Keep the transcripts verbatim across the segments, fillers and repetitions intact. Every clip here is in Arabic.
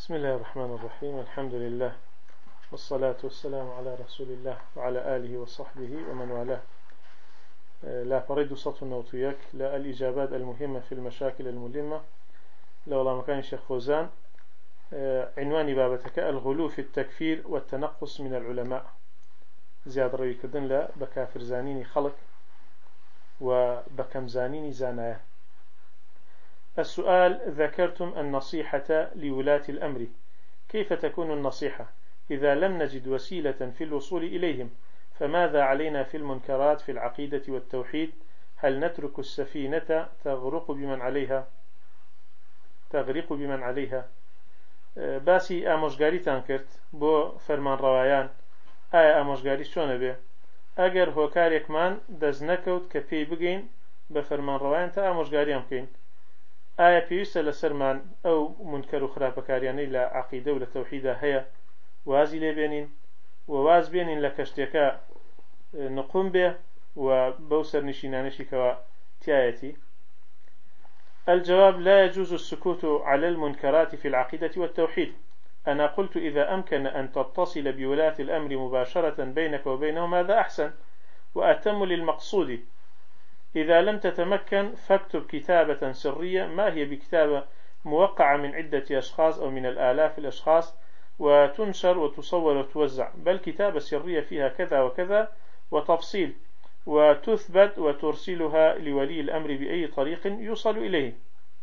بسم الله الرحمن الرحيم. الحمد لله والصلاة والسلام على رسول الله وعلى آله وصحبه ومن والاه. لا فريد صوت النوتيك لا الإجابات المهمة في المشاكل الملمة لولا مكان شيخ فوزان. عنوان بابتك الغلو في التكفير والتنقص من العلماء. زياد روي كردن لا بكافر زانيني خلق وبكم زانيني زانايا. السؤال: ذكرتم النصيحة لولاة الأمر، كيف تكون النصيحة إذا لم نجد وسيلة في الوصول إليهم؟ فماذا علينا في المنكرات في العقيدة والتوحيد؟ هل نترك السفينة تغرق بمن عليها تغرق بمن عليها؟ باسي آموشگاری تانكرت بو فرمان روايان. آيا آموشگاری شونه بي اگر هوكاريكمان دز نكوت كبي بگين بفرمان روايان تا آموشگاری هم كين. آيا بيوستا لسرمان أو منكر خرابكارياني لا عقيدة ولا توحيد هيا وازي لبينين وواز بينين لكشتيكا نقوم به وبوسر نشينانشي كوا تيايتي. الجواب: لا يجوز السكوت على المنكرات في العقيدة والتوحيد. أنا قلت إذا أمكن أن تتصل بولاة الأمر مباشرة بينك وبينهم هذا أحسن وأتم للمقصود. إذا لم تتمكن فاكتب كتابة سرية، ما هي بكتابة موقعة من عدة أشخاص أو من الآلاف الأشخاص وتنشر وتصور وتوزع، بل كتابة سرية فيها كذا وكذا وتفصيل، وتثبت وترسلها لولي الأمر بأي طريق يوصل إليه.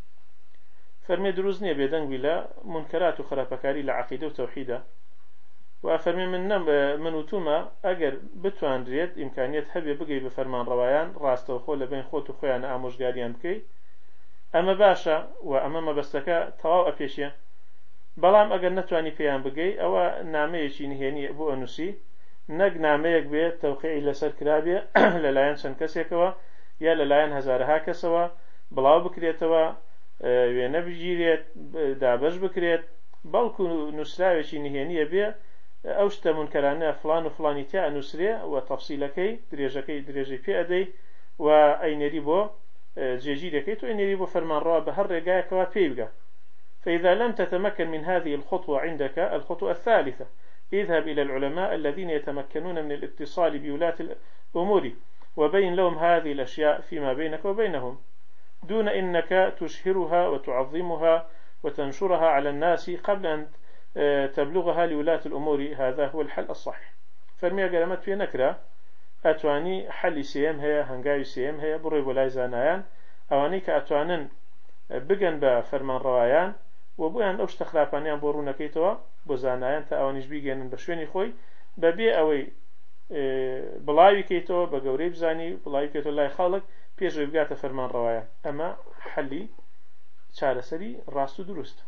فرمي دروزني بيدن بلا منكرات وخرابكاري لعقيدة وتوحيدة. وأفرمي من من وتوما أجر بتوان ريد إمكانية هبي بقي بفرمان روايان راست وخول بين خوت وخويان آموش قاريان بكي أما باشا وأما ما بستكا تواو أبيشيا. بلام أجر نتواني بيان بقي أو ناميشي نهيني أبو أنسي نق ناميك بي توقيعي لسر كرابية للايان شنكسيكوا يا للايان هزارها كسوا بلاو بكريتوا وينبجيريت دابش بكريت بلكو نسراوشي نهيني بي أوشت منكرانه فلان وفلاني تاع نسرية وتفصيلكي دريجكي دريجي في أدي وأين ريبو جيجيركي تو أين ريبو فرمان روا بهر رجاء كوا بيبقى. فإذا لم تتمكن من هذه الخطوة عندك الخطوة الثالثة: اذهب إلى العلماء الذين يتمكنون من الاتصال بولاة الأمور وبين لهم هذه الأشياء فيما بينك وبينهم دون إنك تشهرها وتعظمها وتنشرها على الناس قبل أن تبلغها لولاة الأمور. هذا هو الحل الصحيح. فرمي قلمت في نكرة أتواني حل سيم هي هنقاي سيم هي بري ولاي زانايان أوانيك أتوانن بقن بفرمان روايان وبوان أوش تخلافانيان بورون كيتوا بزانايان تا أوانيش بيجينن بشويني خوي ببي أوي بلاوي كيتوا بقوري بزاني بلاوي كيتوا لاي خالق بيش ويبقات فرمان روايان. أما حلي شارسري راستو درست.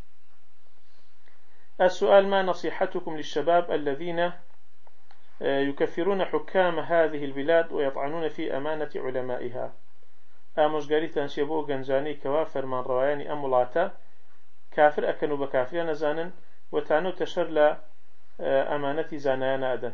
السؤال: ما نصيحتكم للشباب الذين يكفرون حكام هذه البلاد ويطعنون في أمانة علمائها؟ آموشگاری تنشيبو گنجاني كوا فرمان رواياني أمولاتا كافر أكنوا بكافر نزانا وتعنو تشر لأمانة زانيان أدن.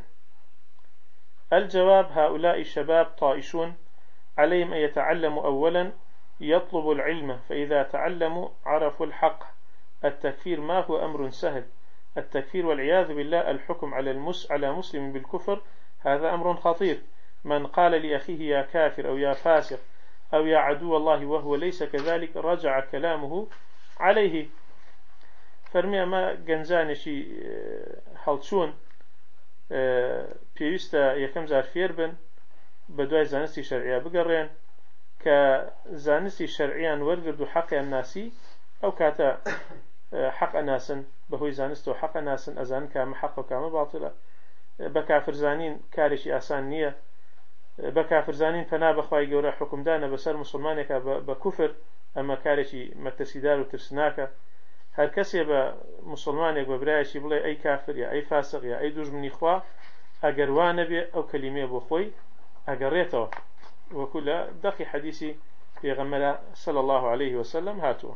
الجواب: هؤلاء الشباب طائشون، عليهم أن يتعلموا أولا، يطلبوا العلم، فإذا تعلموا عرفوا الحق. التكفير ما هو أمر سهل. التكفير والعياذ بالله الحكم على المس على مسلم بالكفر هذا أمر خطير. من قال لأخيه يا كافر أو يا فاسق أو يا عدو الله وهو ليس كذلك رجع كلامه عليه. فرمي ما جنزانشي حلتشون بيوستا يكم زار فيربن بدواي زانستي شرعية بقرين كزانستي شرعيا ورقدوا حق الناسي أو كاتا حق ناسن بهوي زانست وحق ناسن أزان كام حق وكام باطلة. بكافر زانين كارشي آسان نية. بكافر زانين فنا بخواي جورا حكم دانا بسر مسلمانك بكفر أما كارشي متسيدار وترسناك. هر كسي بمسلمانك ببرايشي بلي أي كافر يا أي فاسق يا أي دوج من إخوة أقروان بي أو كلمة بخوي أقريته. وكل دقي حديثي في غمرة صلى الله عليه وسلم هاتوا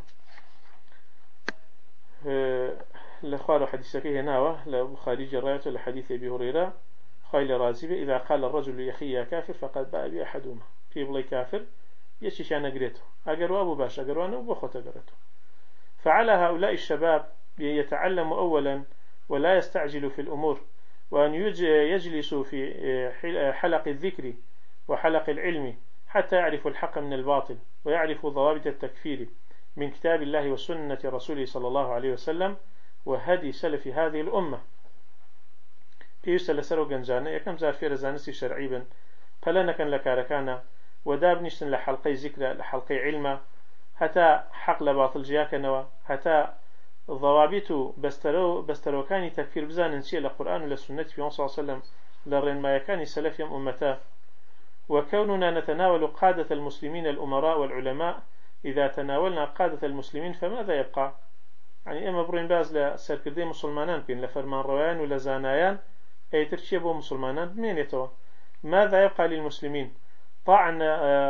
لخوار حديثك هنا لبخاري جرايته لحديث أبي هريرة خيل رازبة: إذا قال الرجل لأخيه يا كافر فقد باء بأحدهما. في بلي كافر يشيش أنا قريته أقروا أبو باش أقروا أنا وبخوت أقرته. فعلى هؤلاء الشباب يتعلم أولا ولا يستعجل في الأمور، وأن يجلس في حلق الذكر وحلق العلم حتى يعرف الحق من الباطل، ويعرف ضوابط التكفير من كتاب الله وسنة رسوله صلى الله عليه وسلم وهدي سلف هذه الأمة. پێویستە لەسەر و گەنجانە یەکەم جار فێرە زانستی شەرعی بن، پەلە نەکەن لە کارەکانە، و دابنیشتن لە حەڵقەی زیکرە، لە حەڵقەی عیلمە، هەتا حەق لە باتڵ جیاکەنەوە، هەتا ضوابط و بەستەرەوەکانی تەکفیر بزانن چیە لە قورئان و لە سنەتی پێغەمبەر صلی الله عليه وسلم لە ڕێنمایەکانی سەلەفی ئەم ئومەتە. وكوننا نتناول قادة المسلمين الأمراء والعلماء، إذا تناولنا قادة المسلمين فماذا يبقى؟ يعني إما برين باز لسركردي مسلمانان بين لفرمان روان ولا زانايان أي ترشيب مسلمانان من يتوا، ماذا يبقى للمسلمين؟ طعن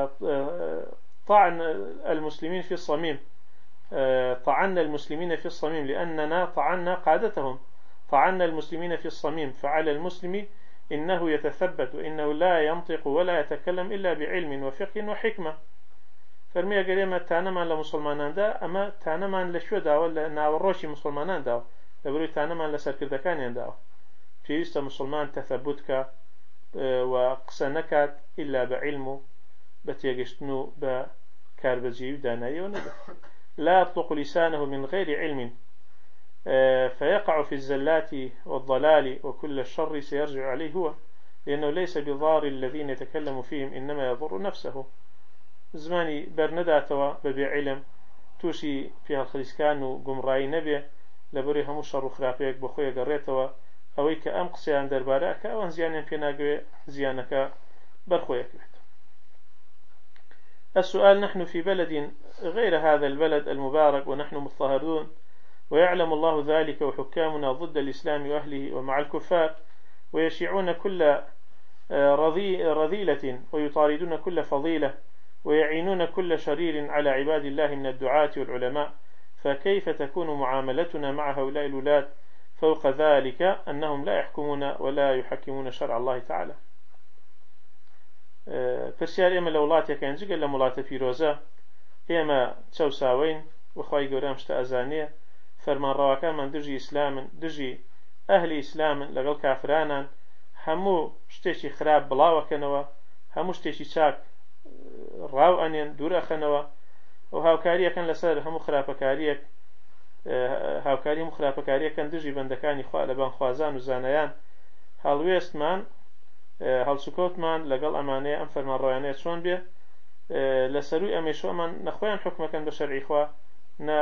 طعن المسلمين في الصميم، طعنا المسلمين في الصميم لأننا طعنا قادتهم، طعنا المسلمين في الصميم، فعلى المسلم إنه يتثبت وإنه لا ينطق ولا يتكلم إلا بعلم وفقه وحكمة. فرمي قريمة تانمان لمسلمانان دا، أما تانمان لشو دا ولا ناوروشي مسلمانان دا، لبروي تانمان لسركردكانيان دا. فيست مسلمان تثبتك وقسنكات إلا بعلم بتيجشتنو بكاربزي وداناي وندى. لا يطلق لسانه من غير علم فيقع في الزلات والضلال وكل الشر سيرجع عليه هو، لأنه ليس بضار الذين يتكلم فيهم إنما يضر نفسه. زماني برنداتوا ببي علم توشي فيها الخريسكان وقمراي نبي لبري همو شر وخرافيك بخويا قريتوا أويك أم قسيان درباراك أوان زيانين فيناقوي زيانك برخويا كبت. السؤال: نحن في بلد غير هذا البلد المبارك ونحن مضطهدون، ويعلم الله ذلك، وحكامنا ضد الإسلام وأهله ومع الكفار، ويشيعون كل رذيلة ويطاردون كل فضيلة ويعينون كل شرير على عباد الله من الدعاة والعلماء، فكيف تكون معاملتنا مع هؤلاء الولاة؟ فوق ذلك أنهم لا يحكمون ولا يحكمون شرع الله تعالى. پرسیار ئێمە لە وڵاتێکیان جگە لە وڵاتە پیرۆزە ئێمە چەوساوین وخوای گەورە شتە ئەزانێ فەرمانڕەواکانمان دژی ئیسلامن، دژی ئەهلی ئیسلامن، لەگەڵ کافرانان هەموو شتێکی خراپ بڵاوەکەنەوە، هەموو شتێکی چاک ڕاو ئەنێن دوور ئەخەنەوە، و هاوکاریەکەن لەسەر هەموو خراپەکاریەک، هاوکاری هەموو خراپەکاریەکەن دژی بەندەکانی خوا لە بانخوازان و زانایان. هەڵوێستمان هەڵسوکەوتمان لەگەڵ ئەمانەیە ئەم فەرمانڕەوانەیە چۆن بێ لە سەرووی ئەمەشۆ ئەمان نەخۆیان حکمەکەن بە شەرعی خوا، نە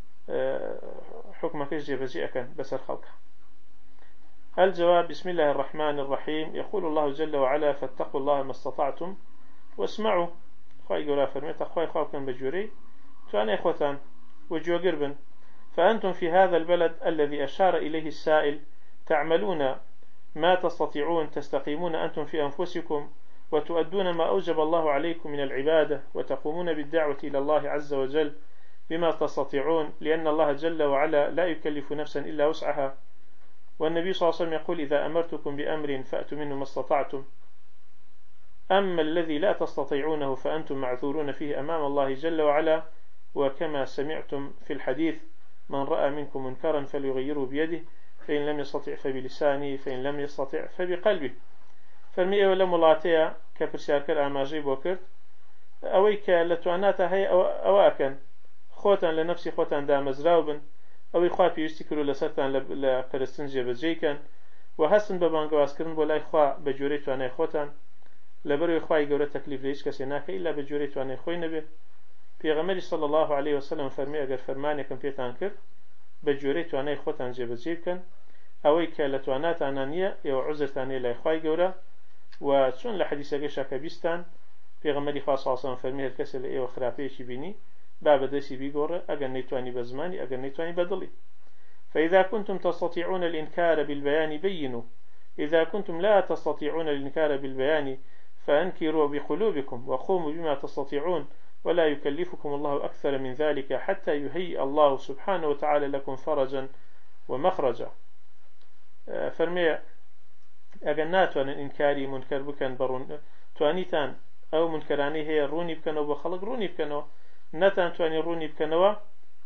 حكمكش جيبجي أكن بسر خلقه. الجواب: بسم الله الرحمن الرحيم. يقول الله جل وعلا: فاتقوا الله ما استطعتم واسمعوا. خواهي قولا فرميت أخواهي خواهكم بجوري تواني إخوتان وجو قربن. فأنتم في هذا البلد الذي أشار إليه السائل تعملون ما تستطيعون، تستقيمون أنتم في أنفسكم وتؤدون ما أوجب الله عليكم من العبادة، وتقومون بالدعوة إلى الله عز وجل بما تستطيعون، لأن الله جل وعلا لا يكلف نفسا إلا وسعها. والنبي صلى الله عليه وسلم يقول: إذا أمرتكم بأمر فأتوا منه ما استطعتم. أما الذي لا تستطيعونه فأنتم معذورون فيه أمام الله جل وعلا. وكما سمعتم في الحديث: من رأى منكم منكرا فليغيره بيده، فإن لم يستطع فبلسانه، فإن لم يستطع فبقلبه. فرمي أولا ملاتيا كبرسياركر آماجي بوكرت أويك لتواناتا هي أواكن خوتان لنفسي خوتان دامزراو بن، أو إخوة بيستكروا لسرتان لبرستن جبجيكن، وهستن ببانقواسكرن بولا إخوة بجوري تواني خوتان لبرو إخوة يقول تكليف ليش كسيناك إلا بجوري تواني خوي نبي. پیغمبر صلى الله عليه وسلم فرمي أجر فرماني كم بيتان كر بجوري تواني خوتان جبجيكن، أو إك لتوانات أنانية يو عزرتاني لإخوة يقول. وشون لحديث أجر كبيستان پیغمبر خاص صلى الله عليه وسلم فرمي الكسل إيه وخرافيش بيني باب دسي بيقول أجر نيتواني بزماني أجر نيتواني بدلي. فإذا كنتم تستطيعون الإنكار بالبيان بينوا، إذا كنتم لا تستطيعون الإنكار بالبيان فأنكروا بقلوبكم وقوموا بما تستطيعون، ولا يكلفكم الله أكثر من ذلك حتى يهيئ الله سبحانه وتعالى لكم فرجا ومخرجا. فرمي أجناتوا إنكاري منكر بكن برون توانيتان أو منكراني هي روني بكنوا وخلق روني بكنوا نتان تواني روني بكنوا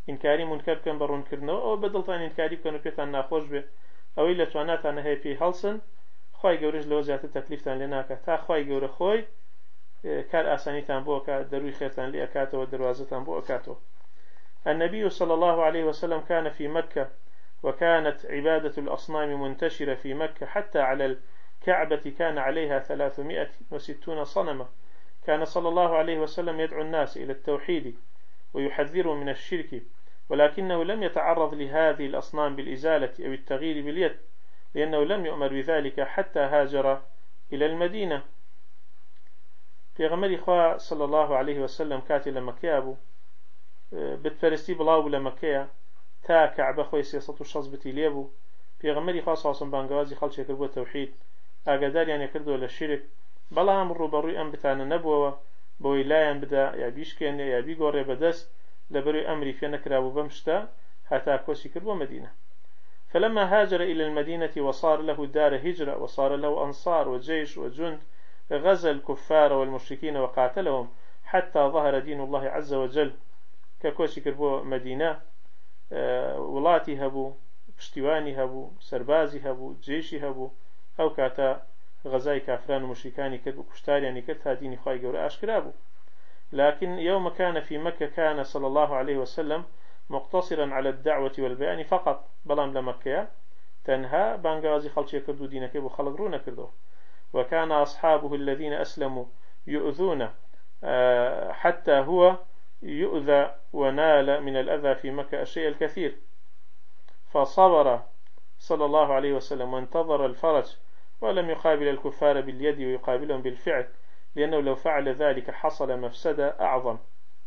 إنكاري منكر كان برون كرنو أو بدلتان إنكاري كانوا بيتان ناخوش به أو إلا تواناتان هي في هلسن خواهي جورج لو زيادة تكليفتان لناك تا خواهي جور خوي كار آسانيتان بو أكا دروي خيرتان لأكاتو ودروازتان بو أكاتو. النبي صلى الله عليه وسلم كان في مكة وكانت عبادة الأصنام منتشرة في مكة حتى على الكعبة كان عليها ثلاثمائة وستون صنما. كان صلى الله عليه وسلم يدعو الناس إلى التوحيد ويحذرهم من الشرك، ولكنه لم يتعرض لهذه الأصنام بالإزالة أو التغيير باليد، لأنه لم يؤمر بذلك حتى هاجر إلى المدينة. في غمر إخوة صلى الله عليه وسلم كاتي لمكة أبو بتفرستي بلاو لمكة تا كعبة خوي سياسة الشخص بتيليبو. في غمر إخوة صلى الله عليه وسلم بانقوازي خلش يكربوا التوحيد أقدار يعني يكردوا للشرك، بلا أمر بروي أم بتاعنا نبوة بوي لا ينبدا يا بيشكن يا بيقور بدس لبروي أمري في نكرابو بمشتا حتى كوسي كربوا مدينة. فلما هاجر إلى المدينة وصار له دار هجرة وصار له أنصار وجيش وجند، غزا الكفار والمشركين وقاتلهم حتى ظهر دين الله عز وجل. ككوسي كربو مدينة ولاتي هبو پشتیوانی هبو سربازي هبو جيشي هبو أو كاتا غزاي كافران ومشركان كرب وكشتاريان كرب هاديني خواهي قورا أشكرابو. لكن يوم كان في مكة كان صلى الله عليه وسلم مقتصرا على الدعوة والبيان فقط، بلام لمكة تنهى بانقازي خلشي كردو دينك وخلق رونا كردو. وكان أصحابه الذين أسلموا يؤذون حتى هو يؤذى ونال من الأذى في مكة الشيء الكثير، فصبر صلى الله عليه وسلم وانتظر الفرج ولم يقابل الكفار باليد ويقابلهم بالفعل، لأنه لو فعل ذلك حصل مفسدة أعظم.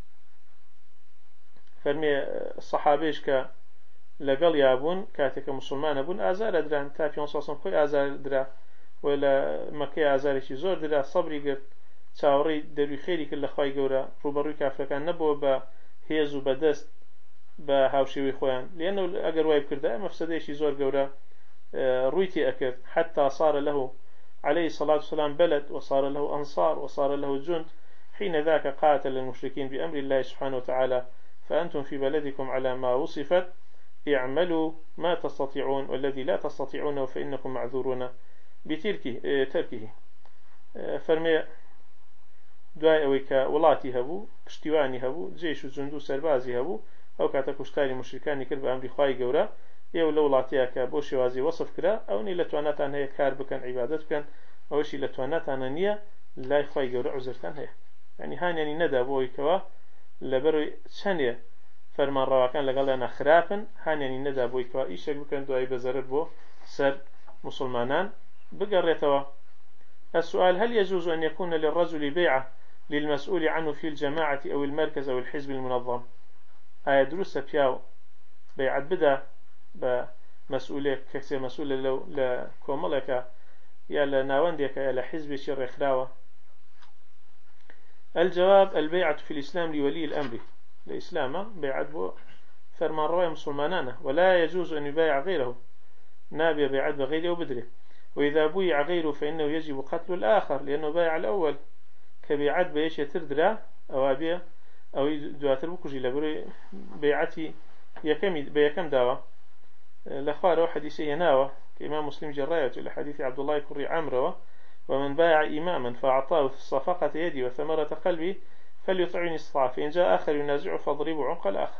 فرمي الصحابيش ك لقل يابون كاتك مسلمان بون آزار دران تافيون صاصم خوي آزار درا ولا مكي آزارشي زور درا صبري قرد تاوري دروي خيري كل خواهي قورا روبروي كافركان نبو با هيزو بدست با هاوشيوي خوان، لأنه أقر وايب كرده مفسديشي زور قورا رويتي أكر حتى صار له عليه الصلاة والسلام بلد وصار له أنصار وصار له جند. حين ذاك قاتل المشركين بأمر الله سبحانه وتعالى فأنتم في بلدكم على ما وصفت اعملوا ما تستطيعون والذي لا تستطيعونه فإنكم معذورون بتركه تركه. فرمي دعاء ويكا ولاتي هبو پشتیوانی هبو جيش وجندو سربازي هبو أو كاتا كشتاري مشركاني كرب أمر خواهي قورا يو لو لاتياك بو شوازي وصف كرا أو ني لتواناتان هي كار بكن عبادت بكن أو شي لتواناتان نية لا خواهي قورا عزرتان هي. يعني هان يعني ندى بوي كوا لبروي شانية فرمان رواكان لقال أنا خرافا هان يعني ندى بوي كوا إيشك بكن دعاي بزرر بو سر مسلمانان بقريتوا. السؤال: هل يجوز أن يكون للرجل بيعة للمسؤول عنه في الجماعة أو المركز أو الحزب المنظم؟ آية دروسة بياو بيعة بدا بمسؤولية كسي مسؤولة لو لكوملك يا لناونديك يا لحزب شر خراوة. الجواب: البيعة في الإسلام لولي الأمر. الإسلام بيعة بو فرمان رواية مسلمانانه، ولا يجوز أن يبايع غيره، نابي بيعة بغيره وبدره، وإذا بويع غيره فإنه يجب قتل الآخر لأنه بايع الأول. كبيعة بيش يتردرا أو أبيه أو دواتر بكجي لبري بيعتي يكم بيكم داوة لخوار حديثي يناوة كإمام مسلم جراية لحديث عبد الله كري عمرو: ومن بايع إماما فأعطاه صفقة يدي وثمرة قلبي فليطعني الصاع، فإن جاء آخر ينازعه فاضربوا عنق الآخر.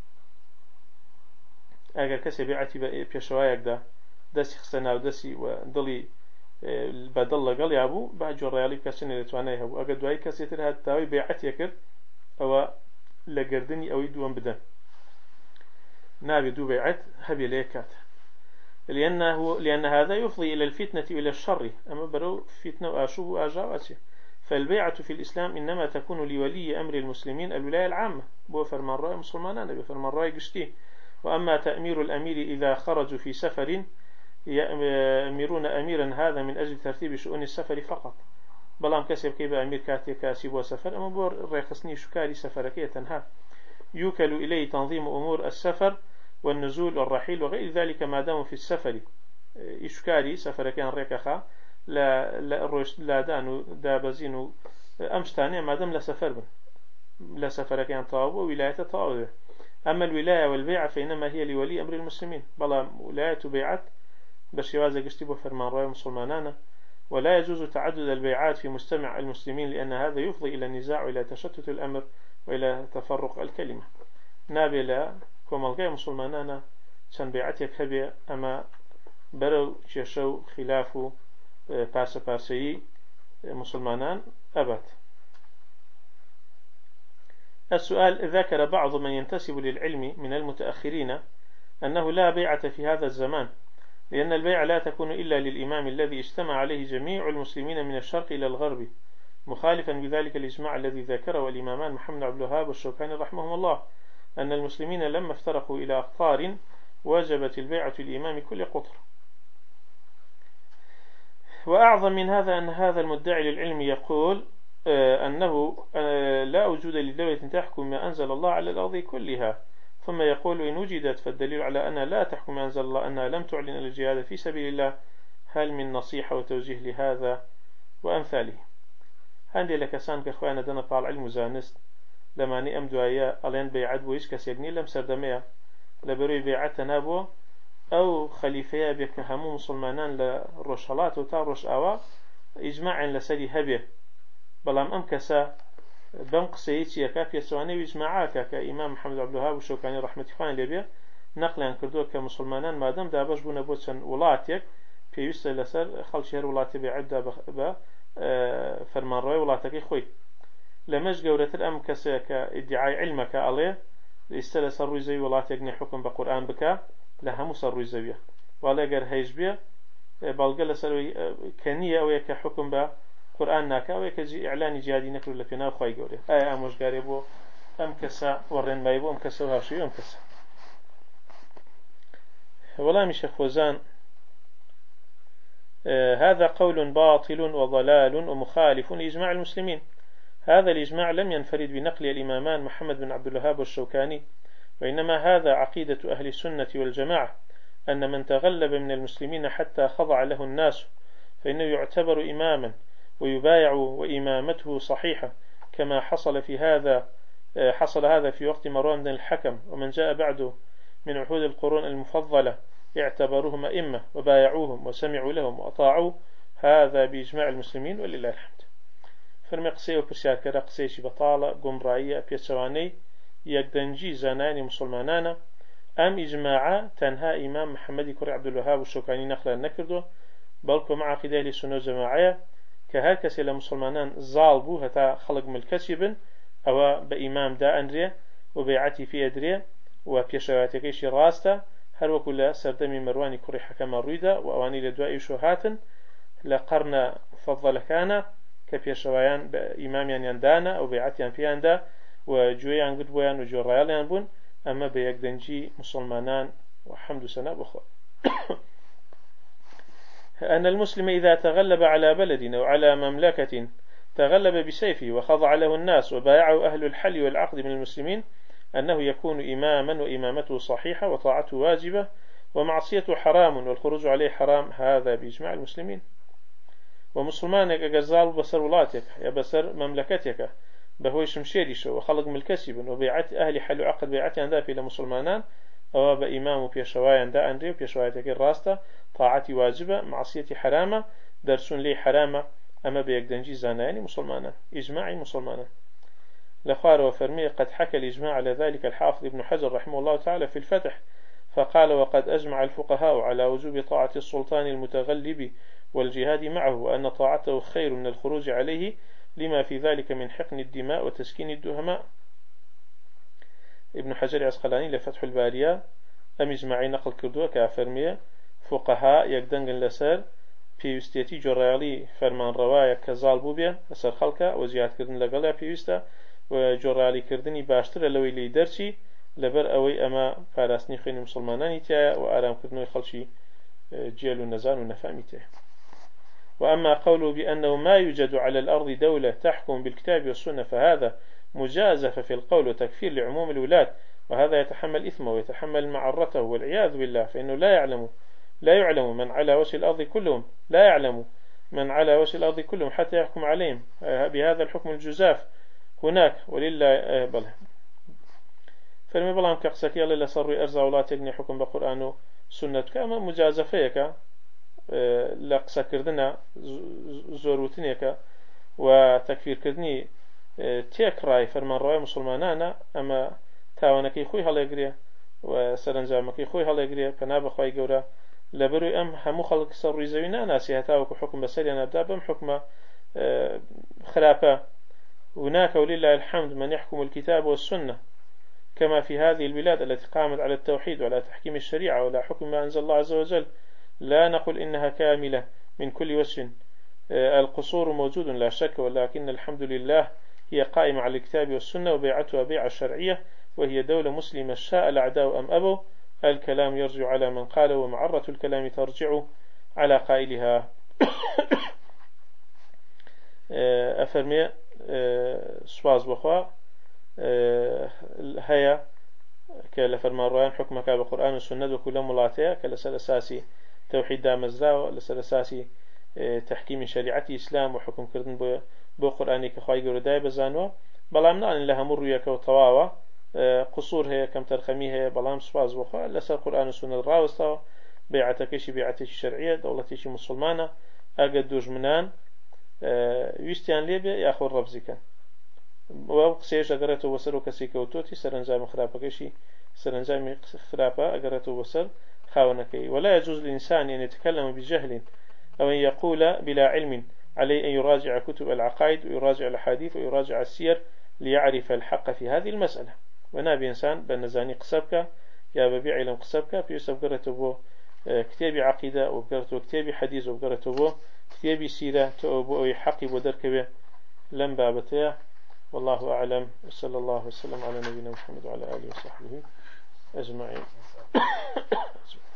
أجر كسي بيعتي بيشوايك دا دسي خسنا ودسي ودلي بدل قال يا أبو بعد جرالي كسنة لتوانيه أبو أجد واي كسيتر هالتاوي بيعتي يكر أو لجردني أو يدوم بدن نابي دو بيعت هبي ليكات، لأنه لأن هذا يفضي إلى الفتنة وإلى الشر، أما برو فتنة وأشوب وأجاوته. فالبيعة في الإسلام إنما تكون لولي أمر المسلمين الولاية العامة بو فرمان رأي مسلمان نبي فرمان رأي قشتي. وأما تأمير الأمير إذا خرجوا في سفر يأمرون أميرا هذا من أجل ترتيب شؤون السفر فقط، بلام كسب كيف أمير كاتي كاسب وسفر أما بور ريخصني شكاري سفركية تنها يوكل إليه تنظيم أمور السفر والنزول والرحيل وغير ذلك ما دام في السفر. إشكاري سفر كان ريكخا لا لا روش لا دانو دابزينو أمشتاني ما دام لا سفر لا سفر كان طاوب وولاية طاوب. أما الولاية والبيعة فإنما هي لولي أمر المسلمين، بلا ولاية بيعت بشوازة قشتبه فرمان رأي مسلمانانا، ولا يجوز تعدد البيعات في مجتمع المسلمين لأن هذا يفضي إلى النزاع وإلى تشتت الأمر وإلى تفرق الكلمة. نابلا كومالغاي مسلمانانا چەند بيعتك هبه أما برو كيشو خلاف بارسة بارسي مسلمانان أبد. السؤال: ذكر بعض من ينتسب للعلم من المتأخرين أنه لا بيعة في هذا الزمان، لأن البيعة لا تكون إلا للإمام الذي اجتمع عليه جميع المسلمين من الشرق إلى الغرب، مخالفا بذلك الإجماع الذي ذكره الإمامان محمد عبد الوهاب والشوكاني رحمهم الله أن المسلمين لما افترقوا إلى أقطار وجبت البيعة للإمام كل قطر. وأعظم من هذا أن هذا المدعي للعلم يقول أنه لا وجود لدولة تحكم ما أنزل الله على الأرض كلها، ثم يقول إن وجدت فالدليل على أنها لا تحكم ما أنزل الله أنها لم تعلن الجهاد في سبيل الله. هل من نصيحة وتوجيه لهذا وأمثاله؟ هندي لكسان كأخوانا دنا طال علم زانست لما ني أم دعايا ألين بيعد ويش كسيقني لم سردمية لبروي بيعد تنابو أو خليفية بك همو مسلمانان لروشالات وتاروش آوا إجماع لسري هبه، بلام أم كسا بم قسيتي يكافي سواني وإجماعاك كإمام محمد عبد الوهاب والشوكاني رحمة الله لبيه نقلا كردوه كمسلمانان ما دام دابش بونا بوتشن ولاتيك في يسر لسر خل شهر ولاتي بيعد ب فرمان روي ولاتك خوي لمش جورة الأم كسا كادعاء علمك عليه يستل سر روزي ولاتك نحكم بقرآن بك لهم سر روزيه ولا جر هيج بيه بالجل سر كنية أو كحكم ب قرآن ناكا ويكجي إعلان جهادي نكر لفينا وخواي قولي أي أموش قاربو أم كسا ورين بايبو أم كسا وهاشي أم كسا. والله مش خوزان آه هذا قول باطل وضلال ومخالف لإجماع المسلمين. هذا الإجماع لم ينفرد بنقل الإمامان محمد بن عبد الوهاب والشوكاني، وإنما هذا عقيدة أهل السنة والجماعة أن من تغلب من المسلمين حتى خضع له الناس فإنه يعتبر إماما ويبايع وإمامته صحيحة، كما حصل في هذا حصل هذا في وقت مروان بن الحكم ومن جاء بعده من عهود القرون المفضلة اعتبروهم أئمة وبايعوهم وسمعوا لهم وأطاعوا، هذا بإجماع المسلمين ولله الحمد. فرمي قسي وبرشاكرة قسيش بطالة قمرائية بيسواني يقدنجي زاناني مسلمانانا أم إجماعا تنهى إمام محمد كري عبد الوهاب والشوكاني نقلا نكردو بلكو مع عقيدة للسنة جماعية كهركس إلى مسلمانان ظالبو هتا خلق ملكسيبن أو بإمام دا أندريا وبيعتي في أدريا وبيشواتيكيش راستا هر وكل سردمي مرواني كري حكم الريدة وأواني لدواء شوهاتن لقرن فضل كان كبيشوایان إمامیان يندانا أو بيعتيان في يندا وجويان قد بويان وجوريال ينبون أما بيقدنجي مسلمانان وحمد سنة بخوا. أن المسلم إذا تغلب على بلد أو على مملكة تغلب بسيفه وخضع له الناس وبايعه أهل الحل والعقد من المسلمين أنه يكون إماما وإمامته صحيحة وطاعته واجبة ومعصيته حرام والخروج عليه حرام، هذا بإجماع المسلمين. ومسلمانك أجزال بسر ولاتك يا بسر مملكتك بهوي شمشيري شو وخلق ملكسب وبيعت أهل حل وعقد بيعتي عن ذا في المسلمان أو بإمام بيشواي عن ذا أندري بيشوايتك الراسته طاعتي واجبة معصيتي حرامة درسون لي حرامة أما بيقدنجي زاناني مسلمانا إجماعي مسلمانا. لخار وفرمي قد حكى الإجماع على ذلك الحافظ ابن حجر رحمه الله تعالى في الفتح فقال: وقد أجمع الفقهاء على وجوب طاعة السلطان المتغلب والجهاد معه، وأن طاعته خير من الخروج عليه لما في ذلك من حقن الدماء وتسكين الدهماء. ابن حجر عسقلاني لفتح البارية أم إجماعي نقل كردوه كافرمية فقهاء يقدنغن لسر بيوستيتي جرالي فرمان رواية كزال بوبيا أسر خلقه وزياد كردن لقلها بيوستا وجرالي كردني باشتر لوي لي درسي لبر أوي أما فارسني خين مسلماناني تايا وآرام كردنوي خلشي جيل النزان ونفامي تايا. وأما قوله بأنه ما يوجد على الأرض دولة تحكم بالكتاب والسنة فهذا مجازفة في القول وتكفير لعموم الولاة، وهذا يتحمل إثمه ويتحمل معرته والعياذ بالله، فإنه لا يعلم لا يعلم من على وجه الأرض كلهم لا يعلم من على وجه الأرض كلهم حتى يحكم عليهم بهذا الحكم الجزاف هناك ولله بل فرمي بلام كقسك يلا لسر أرزا ولا تجني حكم بقرآن وسنة كما مجازفيك لقسا كردنا زوروتنيك وتكفير كردني تيك راي فرمان رواي مسلمانانا أما تاوانكي خوي هلا يقريه وسرنجامكي خوي هلا يقريه فناب خوي جورا لبروي أم همو خلق سر زوينا ناسي هتاوك حكم بسري أنا أبدا بم حكم خلافة هناك ولله الحمد من يحكم الكتاب والسنة كما في هذه البلاد التي قامت على التوحيد وعلى تحكيم الشريعة ولا حكم ما أنزل الله عز وجل. لا نقول إنها كاملة من كل وجه، القصور موجود لا شك، ولكن الحمد لله هي قائمة على الكتاب والسنة وبيعتها بيع الشرعية، وهي دولة مسلمة شاء الأعداء أم أبوا. الكلام يرجع على من قاله، ومعرة الكلام ترجع على قائلها. أفرمي سواز بخوا هيا كالفرمان روان حكمك بقرآن والسنة وكل ملاتها كالسر أساسي توحيد دامزراء لسر أساسي تحكيم شريعة إسلام وحكم كردن بو قرآني كخواي قرداي بزانوا بلام نان لها مريك وطواوا قصور هي كم ترخمي هي بلام سواز بخوا لسر قرآن والسنة راوستوا بيعتكشي بيعتكشي شرعية دولتيشي مسلمانة أقد دوجمنان ويستيان ليبيا ياخذ ربزك وقسيش أقرأته وسر وكسيك وتوتي سرنجام خرابكشي سرنجام خرابة أقرأته وسر خاونكي. ولا يجوز للإنسان أن يتكلم بجهل أو أن يقول بلا علم، عليه أن يراجع كتب العقائد ويراجع الحديث ويراجع السير ليعرف الحق في هذه المسألة. ونابي إنسان بنزاني قصبك يا ببيع علم قصبك في يوسف قرأته بو كتاب عقيدة وقرأته كتاب حديث وقرأته بو كتاب سيرة تأبو يحقي بدركبه لم بابتها. والله أعلم، وصلى الله وسلم على نبينا محمد وعلى آله وصحبه أجمعين.